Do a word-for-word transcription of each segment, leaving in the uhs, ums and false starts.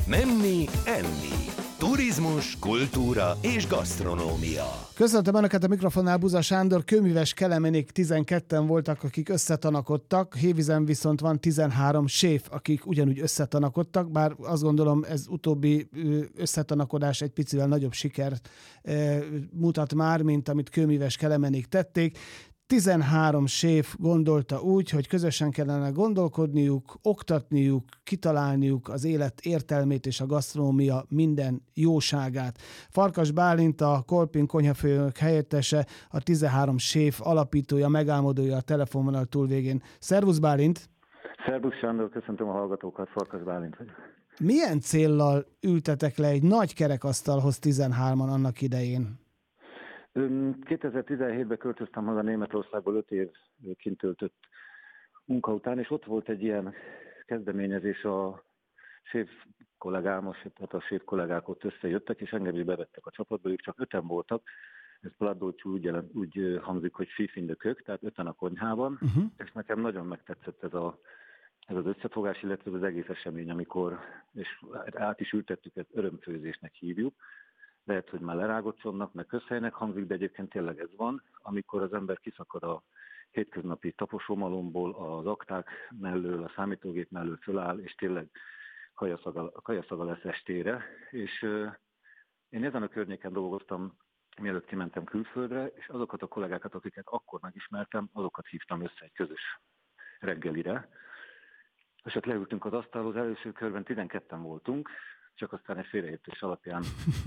Menni, enni. Turizmus, kultúra és gasztronómia. Köszöntöm Önöket a mikrofonnál, Buza Sándor. Kőműves Kelemenék tizenketten voltak, akik összetanakodtak, Hévízen viszont van tizenhárom séf, akik ugyanúgy összetanakodtak, bár azt gondolom ez utóbbi összetanakodás egy picivel nagyobb sikert mutat már, mint amit Kőműves Kelemenék tették. tizenhárom séf gondolta úgy, hogy közösen kellene gondolkodniuk, oktatniuk, kitalálniuk az élet értelmét és a gasztronómia minden jóságát. Farkas Bálint, a Kolping konyhafőnök helyettese, a tizenhárom séf alapítója, megálmodója a telefonvonal túlvégén. Szervusz Bálint! Szervusz Sándor, köszöntöm a hallgatókat, Farkas Bálint vagyok. Milyen céllal ültetek le egy nagy kerekasztalhoz tizenhárman annak idején? kétezer-tizenhétben költöztem haza Németországból öt év kint töltött munka után, és ott volt egy ilyen kezdeményezés, a séf kollégám, tehát a séf kollégák ott összejöttek, és engem is bevettek a csapatba, ők csak öten voltak. Ez Plattdolcsú úgy, jelent, úgy hangzik, hogy Fief in the Kök, tehát öten a konyhában, uh-huh. És nekem nagyon megtetszett ez, a, ez az összefogás, illetve az egész esemény, amikor, és át is ültettük, ezt örömfőzésnek hívjuk. Lehet, hogy már lerágott csomnak, meg közhelynek hangzik, de egyébként tényleg ez van, amikor az ember kiszakad a hétköznapi taposómalomból, az akták mellől, a számítógép mellől föláll, és tényleg kajaszaga, kajaszaga lesz estére. És euh, én ezen a környéken dolgoztam, mielőtt kimentem külföldre, és azokat a kollégákat, akiket akkor megismertem, azokat hívtam össze egy közös reggelire. És ott leültünk az asztalhoz, először körben tizenketten voltunk, csak aztán egy félreértés alapján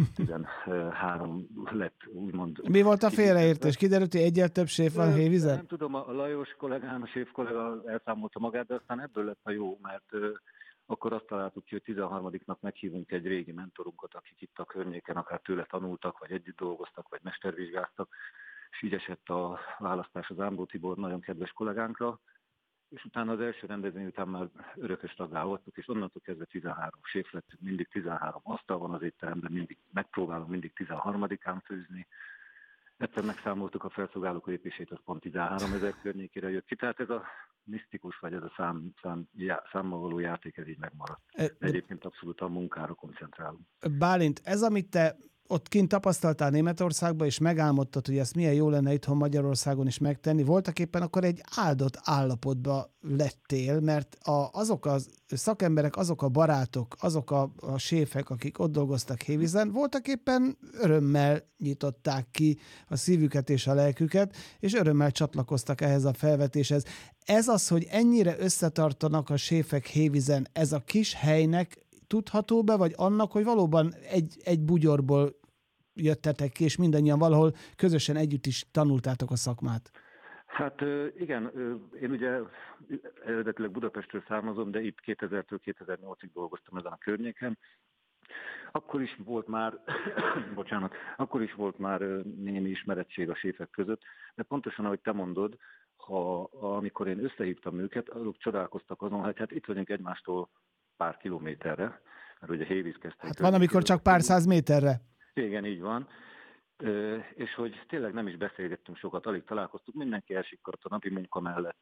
tizenhárom lett, úgymond. Mi volt a félreértés? Kiderült, hogy egyel több séf van Hévízen? Nem tudom, a Lajos kollégám, a séf kollega elszámolta magát, de aztán ebből lett a jó, mert uh, akkor azt találtuk, hogy tizenharmadiknak meghívunk egy régi mentorunkat, akik itt a környéken akár tőle tanultak, vagy együtt dolgoztak, vagy mestervizsgáztak, és így esett a választás az Ámbó Tibor nagyon kedves kollégánkra. És utána az első rendezvény után már örökös taggá voltunk, és onnantól kezdve tizenhárom séf lettünk, mindig tizenhárom asztal van az étteremben, mindig megpróbálom mindig tizenharmadikán főzni. Egyszer megszámoltuk a felszolgálók lépését, az pont tizenhárom ezer környékére jött ki, tehát ez a misztikus, vagy ez a szám, szám, já, számmal való játék, ez így megmaradt. De egyébként abszolút a munkára koncentrálunk. Bálint, ez, amit te ott kint tapasztaltál Németországban, és megálmodtad, hogy ezt milyen jó lenne itthon Magyarországon is megtenni, voltak éppen akkor egy áldott állapotba lettél, mert a, azok a szakemberek, azok a barátok, azok a, a séfek, akik ott dolgoztak Hévízen, voltak éppen örömmel nyitották ki a szívüket és a lelküket, és örömmel csatlakoztak ehhez a felvetéshez. Ez az, hogy ennyire összetartanak a séfek Hévízen, ez a kis helynek tudható be, vagy annak, hogy valóban egy, egy bugyorból jöttetek ki, és mindannyian valahol közösen együtt is tanultátok a szakmát? Hát igen, én ugye eredetileg Budapestről származom, de itt kétezertől kétezer-nyolcig dolgoztam ezen a környéken. Akkor is volt már, bocsánat, akkor is volt már némi ismerettség a séfek között, de pontosan ahogy te mondod, ha, amikor én összehívtam őket, azok csodálkoztak azon, hogy hát itt vagyunk egymástól pár kilométerre, mert ugye Hévíz kezdte. Hát van, amikor csak pár száz méterre. Igen, így van. Ö, és hogy tényleg nem is beszélgettünk sokat, alig találkoztuk, mindenki elsikkart a napi munka mellett,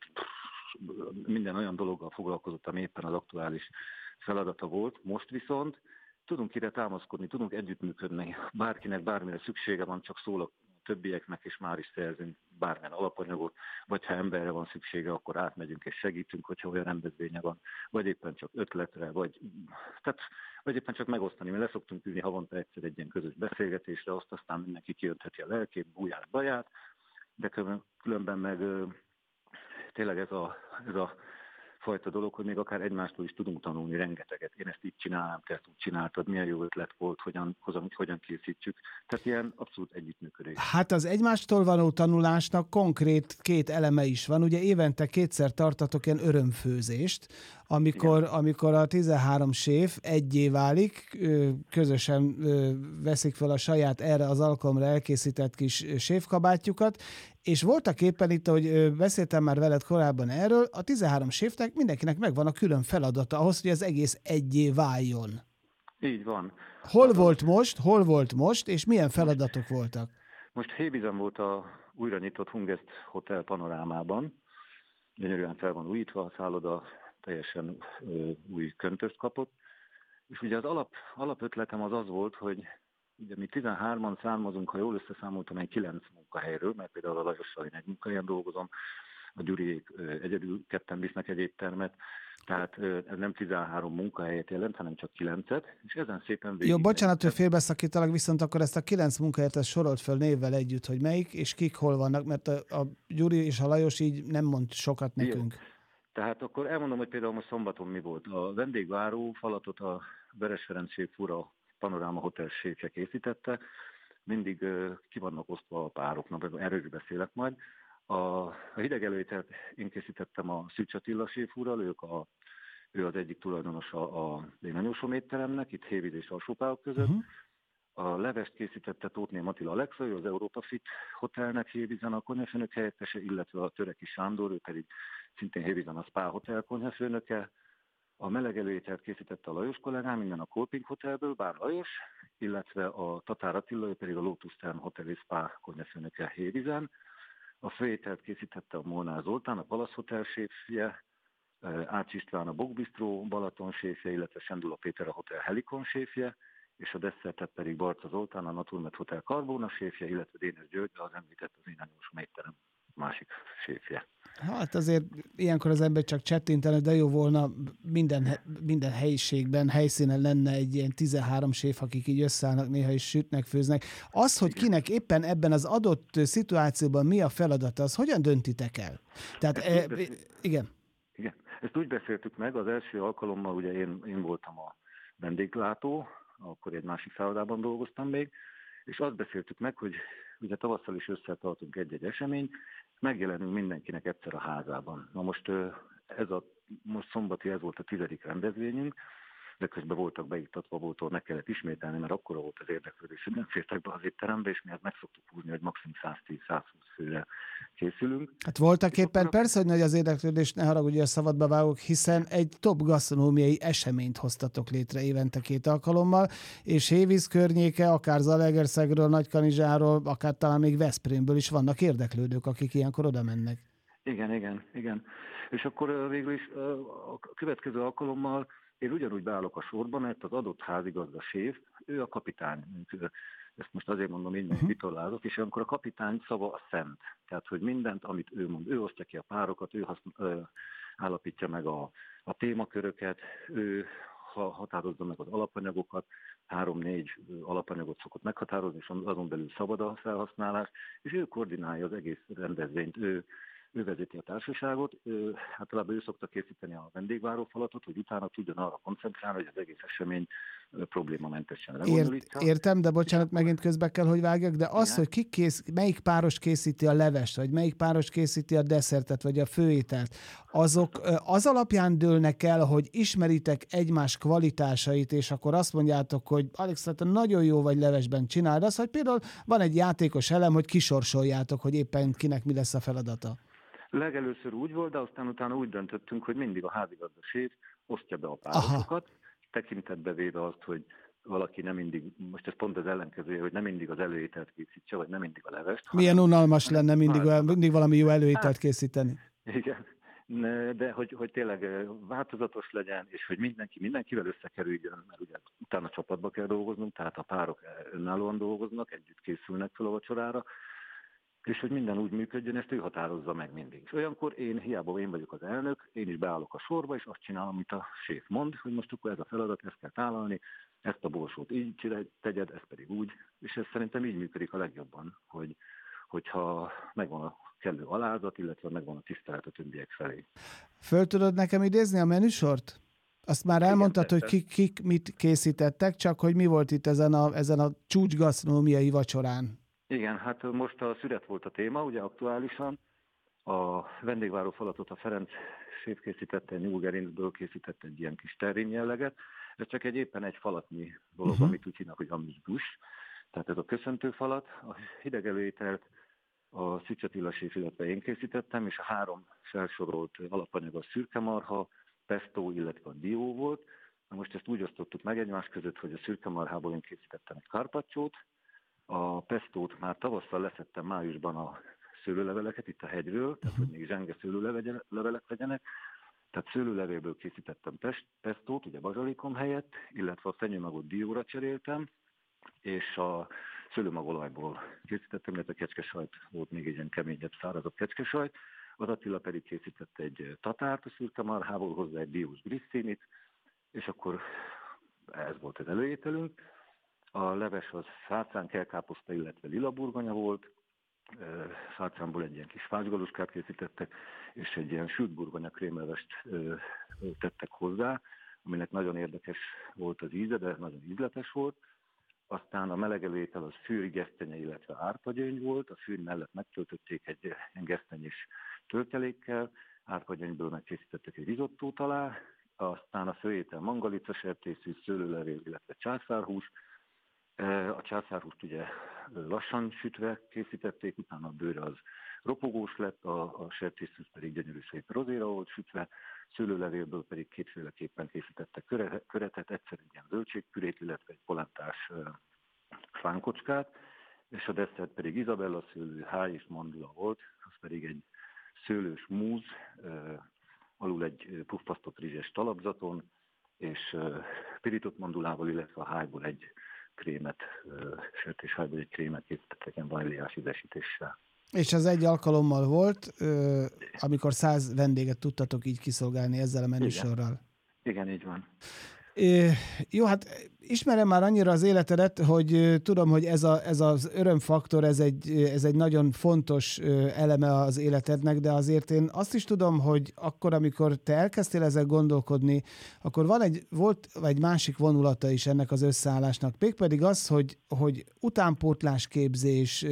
minden olyan dologgal foglalkozott, ami éppen az aktuális feladata volt. Most viszont tudunk ide támaszkodni, tudunk együttműködni, bárkinek bármire szüksége van, csak szól a többieknek, és már is szerzünk bármilyen alapanyagot, vagy ha emberre van szüksége, akkor átmegyünk és segítünk, hogyha olyan rendezvénye van, vagy éppen csak ötletre, vagy, tehát, vagy éppen csak megosztani. Mi leszoktunk ülni havonta egyszer egy ilyen közös beszélgetésre, azt aztán mindenki kiöntheti a lelkét, búját, baját, de különben meg tényleg ez a, ez a fajta dolog, hogy még akár egymástól is tudunk tanulni rengeteget. Én ezt így csinálom, te ezt úgy csináltad, milyen jó ötlet volt, hogyan, hogyan, hogyan készítsük. Tehát ilyen abszolút együttműködés. Hát az egymástól való tanulásnak konkrét két eleme is van. Ugye évente kétszer tartatok ilyen örömfőzést, amikor, amikor a tizenhárom séf egyé válik, közösen veszik fel a saját erre az alkalomra elkészített kis séfkabátjukat, és voltak éppen itt, ahogy beszéltem már veled korábban erről, a tizenhárom séfnek mindenkinek megvan a külön feladata ahhoz, hogy az egész egyé váljon. Így van. Hol volt most, hol volt most, és milyen feladatok voltak? Most Hévízen volt a újra nyitott Hungest Hotel panorámában. Gyönyörűen fel van újítva, a szálloda teljesen ö, új köntöst kapott. És ugye az alap, alapötletem az az volt, hogy ugye mi tizenhárman származunk, ha jól összeszámoltam, egy kilenc munkahelyről, mert például a Lajossal én egy munkahelyen dolgozom, a Gyuriék egyedül ketten visznek egy éttermet, tehát ez nem tizenhárom munkahelyet jelent, hanem csak kilencet, és ezen szépen végig... Jó, bocsánat, hogy félbeszakítalak, viszont akkor ezt a kilenc munkahelyet ezt sorolt föl névvel együtt, hogy melyik és kik hol vannak, mert a, a Gyuri és a Lajos így nem mond sokat nekünk. Igen. Tehát akkor elmondom, hogy például most szombaton mi volt. A vendégváró falatot a Veres Ferenc séf úr, a Panoráma Hotel séfje készítette. Mindig uh, ki vannak osztva a pároknak, erről is beszélek majd. A, a hideg előételt én készítettem a Szűcs Attila séf úrral, ők a, ő az egyik tulajdonosa a Én Anyósom étteremnek, itt Hévíz és Alsópálok között. Uh-huh. A levest készítette Tóthné Attila Alexa, ő az Europa Fit Hotelnek Hévízen a konyhafőnök helyettese, illetve a Töreki Sándor, ő pedig szintén Hévízen a Spa Hotel konyhafőnöke. A meleg előételt készítette a Lajos kollégám, minden a Kolping Hotelből, bár Lajos, illetve a Tatár Attila, ő pedig a Lotus Term Hotel és Spa konyhafőnöke Hévízen. A főételt készítette a Molnár Zoltán, a Palasz Hotel séfje, Ács István a Bokbistró Balaton séfje, illetve Sendula Péter a Hotel Helikon séfje, és a desszertet pedig Barca Zoltán, a Naturmed Hotel Karbóna séfje, illetve Dénes György, az említett az Én Anyósom étterem másik séfje. Hát azért ilyenkor az ember csak csettintene, de jó volna minden, minden helyiségben, helyszínen lenne egy ilyen tizenhárom séf, akik így összeállnak, néha is sütnek, főznek. Az, hogy kinek éppen ebben az adott szituációban mi a feladata, az hogyan döntitek el? Tehát, e, igen. Igen. Ezt úgy beszéltük meg, az első alkalommal ugye én, én voltam a vendéglátó, akkor egy másik szállodában dolgoztam még, és azt beszéltük meg, hogy ugye tavasszal is összetartunk egy-egy eseményt, megjelenünk mindenkinek egyszer a házában. Na most ez a most szombati, ez volt a tizedik rendezvényünk, de közben voltak beiktatva, voltól meg kellett ismételni, mert akkora volt az érdeklődés, hogy nem fértek be az étterembe, és mi hát meg szoktuk húzni, hogy maximum száztíz-százhúsz főre készülünk. Hát voltak éppen, persze, hogy nagy az érdeklődés, ne haragudj, a szabadba vágok, hiszen egy top gasztronómiai eseményt hoztatok létre évente két alkalommal, és Hévíz környéke, akár Zalaegerszegről, Nagykanizsáról, akár talán még Veszprémből is vannak érdeklődők, akik ilyenkor oda mennek. Igen, igen, igen. És akkor végül is a következő alkalommal én ugyanúgy beállok a sorba, mert az adott házigazda séf, ő a kapitány. Ezt most azért mondom, így uh-huh. vitorlázok, és akkor a kapitány szava a szent. Tehát, hogy mindent, amit ő mond, ő osztja ki a párokat, ő haszn- ö, állapítja meg a, a témaköröket, ő ha határozza meg az alapanyagokat, három-négy alapanyagot szokott meghatározni, és azon belül szabad a felhasználás, és ő koordinálja az egész rendezvényt, ő Ő vezeti a társaságot, ő, általában ő szokta készíteni a vendégváró falatot, hogy utána tudjon arra koncentrálni, hogy az egész esemény problémamentesen lebonyolítsa. Ért, értem, de bocsánat, megint közbe kell, hogy vágjak, de az, igen, hogy ki kész, melyik páros készíti a levest, vagy melyik páros készíti a desszertet, vagy a főételt, azok az alapján dőlnek el, hogy ismeritek egymás kvalitásait, és akkor azt mondjátok, hogy Alex, te nagyon jó vagy levesben, csináld azt, hogy például van egy játékos elem, hogy kisorsoljátok, hogy éppen kinek mi lesz a feladata. Legelőször úgy volt, de aztán utána úgy döntöttünk, hogy mindig a házigazda séf osztja be a párosokat, tekintetbe véve azt, hogy valaki nem mindig, most ez pont az ellenkezője, hogy nem mindig az előételt készítse, vagy nem mindig a levest. Milyen hanem, unalmas lenne mindig, mindig valami jó előételt készíteni. Igen, de hogy, hogy tényleg változatos legyen, és hogy mindenki mindenkivel összekerüljön, mert ugye utána csapatba kell dolgoznunk, tehát a párok önállóan dolgoznak, együtt készülnek fel a vacsorára, és hogy minden úgy működjön, ezt ő határozza meg mindig. És olyankor én, hiába én vagyok az elnök, én is beállok a sorba, és azt csinálom, amit a séf mond, hogy most akkor ez a feladat, ezt kell tálalni, ezt a borsót így tegyed, ezt pedig úgy, és ez szerintem így működik a legjobban, hogy, hogyha megvan a kellő alázat, illetve megvan a tisztelet a többiek felé. Föl tudod nekem idézni a menüsort? Azt már elmondtad, hogy kik, kik mit készítettek, csak hogy mi volt itt ezen a, ezen a csúcsgasztronómiai vacsorán? Igen, hát most a szüret volt a téma, ugye aktuálisan. A vendégváró falatot a Ferenc séf készítette, nyúlgerincből készített egy ilyen kis terrin jelleget. Ez csak egy éppen egy falatnyi dolog, uh-huh. amit úgy hívnak, hogy amüsbus. Tehát ez a köszöntő falat. A hideg előételt a Szűcs Attila séf, illetve én készítettem, és a három felsorolt alapanyag a szürkemarha, pesto, illetve a dió volt. Na most ezt úgy osztottuk meg egymás között, hogy a szürkemarhából én készítettem egy carpacciót, a pestót már tavasszal leszettem májusban a szőlőleveleket itt a hegyről, tehát hogy még zsenge szőlőlevelek legyenek. Tehát szőlőlevélből készítettem pest, pestót, ugye bazsalikom helyett, illetve a fenyőmagot dióra cseréltem, és a szőlőmagolajból készítettem, illetve kecskesajt volt, még egy ilyen keményebb, szárazabb kecskesajt. Az Attila pedig készített egy tatárt a szürke marhából, hozzá egy diós grisztinit, és akkor ez volt az előételünk. A leves az szárcán, kelkáposzta, illetve lilaburgonya volt, szárcámból egy ilyen kis fácsgaluskát készítettek, és egy ilyen sült burgonya krémlevest tettek hozzá, aminek nagyon érdekes volt az íze, de nagyon ízletes volt. Aztán a melegelőétel az fűri, gesztenye, illetve árpagyöngy volt, a fűr mellett megtöltötték egy ilyen gesztenyés töltelékkel, árpagyöngyből megkészítettek egy rizottót alá, aztán a főétel mangalica, sertészű, szőlőlevél, illetve császárhús. A császárhúst ugye lassan sütve készítették, utána a bőre az ropogós lett, a, a sertészűz pedig gyönyörű szép rozéra volt sütve, szőlőlevélből pedig kétféleképpen készítettek köre, köretet, egyszer egy ilyen zöldségpürét, illetve egy polántás fánkocskát, és a desszert pedig Izabella szőlő, háj és mandula volt, az pedig egy szőlős múz, alul egy puffasztott rizses talapzaton, és pirított mandulával, illetve a hájból egy krémet, sertéshájból egy krémet készítettek ilyen vaníliás ízesítéssel. És az egy alkalommal volt, amikor száz vendéget tudtatok így kiszolgálni ezzel a menüsorral. Igen, így van. É, jó, hát ismerem már annyira az életedet, hogy tudom, hogy ez, a, ez az örömfaktor, ez egy, ez egy nagyon fontos eleme az életednek, de azért én azt is tudom, hogy akkor, amikor te elkezdtél ezzel gondolkodni, akkor van egy, volt egy másik vonulata is ennek az összeállásnak, mégpedig az, hogy, hogy utánpótlásképzés,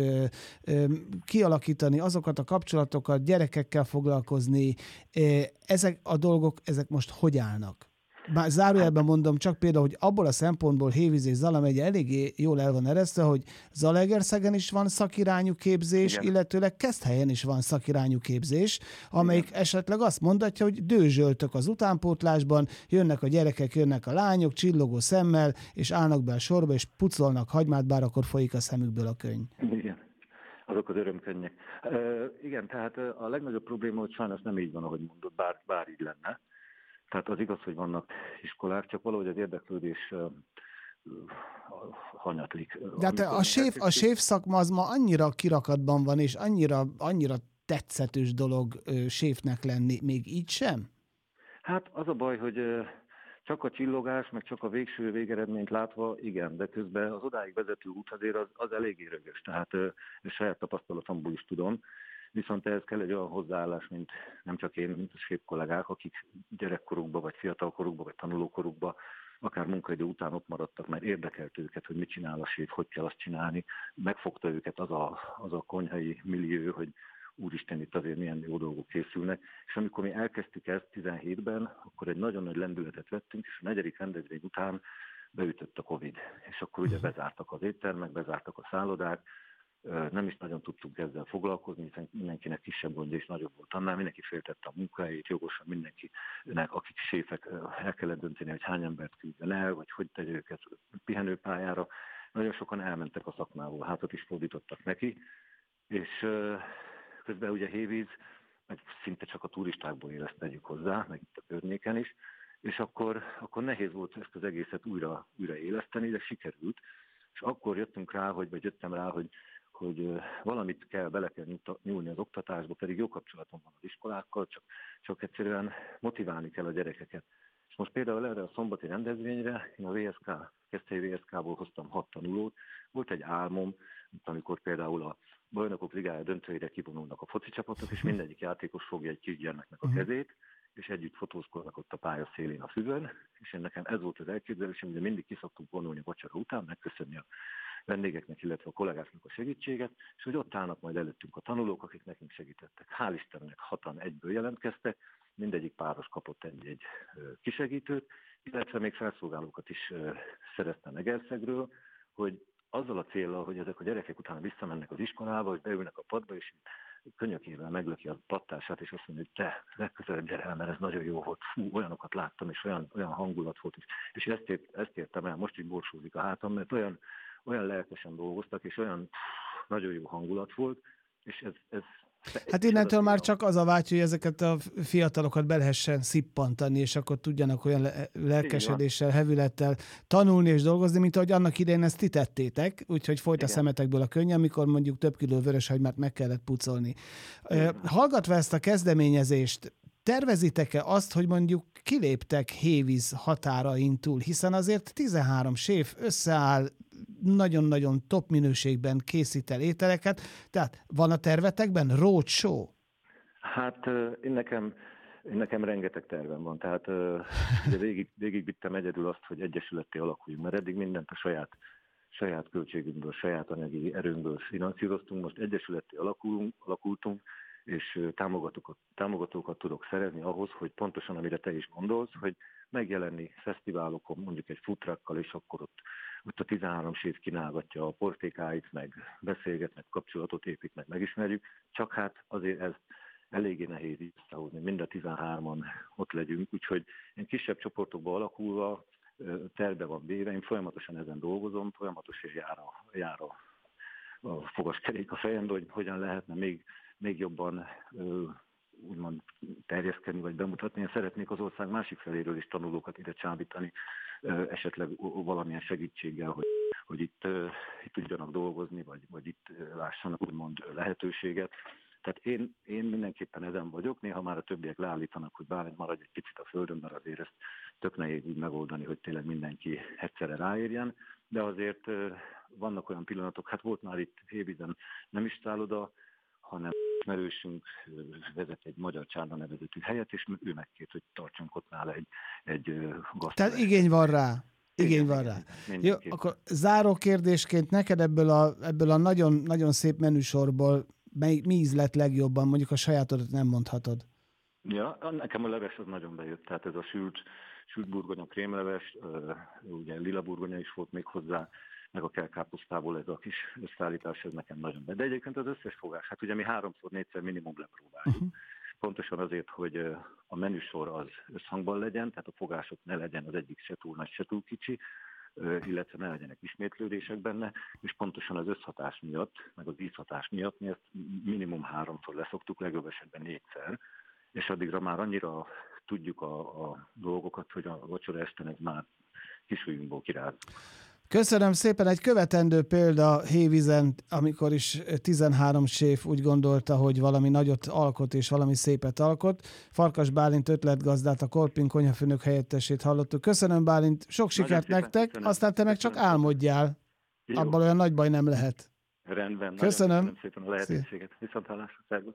kialakítani azokat a kapcsolatokat, gyerekekkel foglalkozni, ezek a dolgok, ezek most hogy állnak? Már zárójelben mondom, csak például, hogy abból a szempontból Hévíz és Zala megye eléggé jól el van eresztve, hogy Zalaegerszegen is van szakirányú képzés, igen, illetőleg Keszthelyen is van szakirányú képzés, amelyik igen, esetleg azt mondatja, hogy dőzsöltök az utánpótlásban, jönnek a gyerekek, jönnek a lányok, csillogó szemmel, és állnak be a sorba, és pucolnak hagymát, bár akkor folyik a szemükből a könny. Igen, azok az örömkönnyek. Uh, igen, tehát a legnagyobb probléma, hogy sajnos nem így van, ahogy mondod, bár, bár így lenne. Tehát az igaz, hogy vannak iskolák, csak valahogy az érdeklődés uh, hanyatlik. De hát a séf, a séf szakma az ma annyira kirakatban van, és annyira, annyira tetszetős dolog uh, séfnek lenni, még így sem? Hát az a baj, hogy uh, csak a csillogás, meg csak a végső végeredményt látva, igen, de közben az odáig vezető út azért az, az eléggé rögös. Tehát uh, saját tapasztalatomból is tudom. Viszont ehhez kell egy olyan hozzáállás, mint nem csak én, mint a séf kollégák, akik gyerekkorukban, vagy fiatalkorukban, vagy tanulókorukban, akár munkaidő után ott maradtak, mert érdekelt őket, hogy mit csinál a séf, hogy kell azt csinálni. Megfogta őket az a, az a konyhai millió, hogy úristen, itt azért milyen jó dolgok készülnek. És amikor mi elkezdtük ezt tizenhétben, akkor egy nagyon nagy lendületet vettünk, és a negyedik rendezvény után beütött a Covid. És akkor ugye bezártak az éttermek, bezártak a szállodák, nem is nagyon tudtunk ezzel foglalkozni, hiszen mindenkinek kisebb gondja és nagyobb volt annál, mindenki féltette a munkahelyét, jogosan mindenkinek, akik séfek, el kellett dönteni, hogy hány embert küldjen el, vagy hogy tegye őket pihenőpályára. Nagyon sokan elmentek a szakmából, hátat is fordítottak neki, és közben ugye Hévíz, meg szinte csak a turistákból érezt tegyük hozzá, meg itt a környéken is, és akkor, akkor nehéz volt ezt az egészet újra, újra éleszteni, de sikerült, és akkor jöttünk rá, hogy, vagy jöttem rá, hogy hogy valamit kell, bele kell nyúlni az oktatásba, pedig jó kapcsolatom van az iskolákkal, csak, csak egyszerűen motiválni kell a gyerekeket. És most például erre a szombati rendezvényre én a vé es ká, Keszthelyi vé es ká-ból hoztam hat tanulót. Volt egy álmom, amikor például a Bajnokok Ligája döntőire kivonulnak a foci csapatok, és mindegyik játékos fogja egy kisgyermeknek a kezét, és együtt fotózkodnak ott a pálya szélén a füvön, és én nekem ez volt az elképzelésem, hogy mindig ki szoktunk vonulni vacsora után, megköszönni a vendégeknek, illetve a kollégáknak a segítséget, és hogy ott állnak majd előttünk a tanulók, akik nekünk segítettek. Hál' Istennek hatan egyből jelentkeztek, mindegyik páros kapott egy-egy kisegítőt, illetve még felszolgálókat is szereztem Egerszegről, hogy azzal a céllal, hogy ezek a gyerekek utána visszamennek az iskolába, hogy beülnek a padba, és könyökével meglöki a pattását, és azt mondja, hogy te, legközelebb gyere el, mert ez nagyon jó volt, fú, olyanokat láttam, és olyan, olyan hangulat volt, és, és ezt, ért, ezt értem el, most így borsózik a hátam, mert olyan, olyan lelkesen dolgoztak, és olyan pff, nagyon jó hangulat volt, és ez, ez Hát innentől már csak az a vágy, hogy ezeket a fiatalokat be lehessen szippantani, és akkor tudjanak olyan le- lelkesedéssel, hevülettel tanulni és dolgozni, mint ahogy annak idején ezt ti tettétek, úgyhogy folyt a szemetekből a könny, amikor mondjuk több kiló vöröshagymát meg kellett pucolni. Igen. Hallgatva ezt a kezdeményezést, tervezitek-e azt, hogy mondjuk kiléptek Hévíz határain túl, hiszen azért tizenhárom séf összeáll, nagyon-nagyon top minőségben készít el ételeket, tehát van a tervetekben roadshow? Hát én nekem, én nekem rengeteg tervem van, tehát ugye végig, végigvittem egyedül azt, hogy egyesületté alakuljunk, mert eddig mindent a saját, saját költségünkből, saját anyagi erőnkből finanszíroztunk, most egyesületté alakulunk, alakultunk, és támogatókat, támogatókat tudok szerezni ahhoz, hogy pontosan, amire te is gondolsz, hogy megjelenni fesztiválokon, mondjuk egy futrakkal, és akkor ott, ott a tizenhárom séf kínálgatja a portékáit, meg beszélget, meg kapcsolatot épít, meg megismerjük, csak hát azért ez eléggé nehéz összehozni, mind a tizenhárman ott legyünk, úgyhogy én kisebb csoportokba alakulva terve van véve, én folyamatosan ezen dolgozom, folyamatosan jár a, jár a, a fogaskerék a fejembe, hogy hogyan lehetne még még jobban úgymond terjeszkedni, vagy bemutatni. Én szeretnék az ország másik feléről is tanulókat ide csábítani, esetleg valamilyen segítséggel, hogy, hogy itt, itt tudjanak dolgozni, vagy, vagy itt lássanak úgymond lehetőséget. Tehát én, én mindenképpen ezen vagyok, néha már a többiek leállítanak, hogy bár maradj egy picit a földön, mert azért ezt tök nehéz úgy megoldani, hogy tényleg mindenki egyszerre ráérjen, de azért vannak olyan pillanatok, hát volt már itt Hévízen nem is szálloda, hanem ismerősünk vezet egy magyar csárda nevezetű helyet, és ő megkért, hogy tartsunk ott nála egy, egy gasztrót. Tehát igény van rá. Igény igen, van rá. Jó, akkor záró kérdésként neked ebből a, ebből a nagyon, nagyon szép menüsorból mely, mi ízlett legjobban? Mondjuk a sajátodat nem mondhatod. Ja, nekem a leves az nagyon bejött. Tehát ez a sült, sült burgonya, krémleves, ugye lila burgonya is volt még hozzá, meg a kelkáposztából ez a kis összeállítás, ez nekem nagyon be. De egyébként az összes fogás, hát ugye mi háromszor, négyszer minimum lepróbáljuk. Uh-huh. Pontosan azért, hogy a menüsor az összhangban legyen, tehát a fogások ne legyen az egyik se túl nagy, se túl kicsi, illetve ne legyenek ismétlődések benne, és pontosan az összhatás miatt, meg az ízhatás miatt mi ezt minimum háromszor leszoktuk, legjobb esetben négyszer, és addigra már annyira tudjuk a, a dolgokat, hogy a vacsora este ez már kisujjunkból kiráz. Köszönöm szépen, egy követendő példa Hévízen, amikor is tizenhárom séf úgy gondolta, hogy valami nagyot alkot és valami szépet alkot. Farkas Bálint ötletgazdát, a Korpin konyhafőnök helyettesét hallottuk. Köszönöm, Bálint, sok sikert nektek, köszönöm. Aztán te meg csak álmodjál. Jó. Abban olyan nagy baj nem lehet. Rendben. Köszönöm. Köszönöm szépen a lehetőséget. Viszonthallásra, szervusz.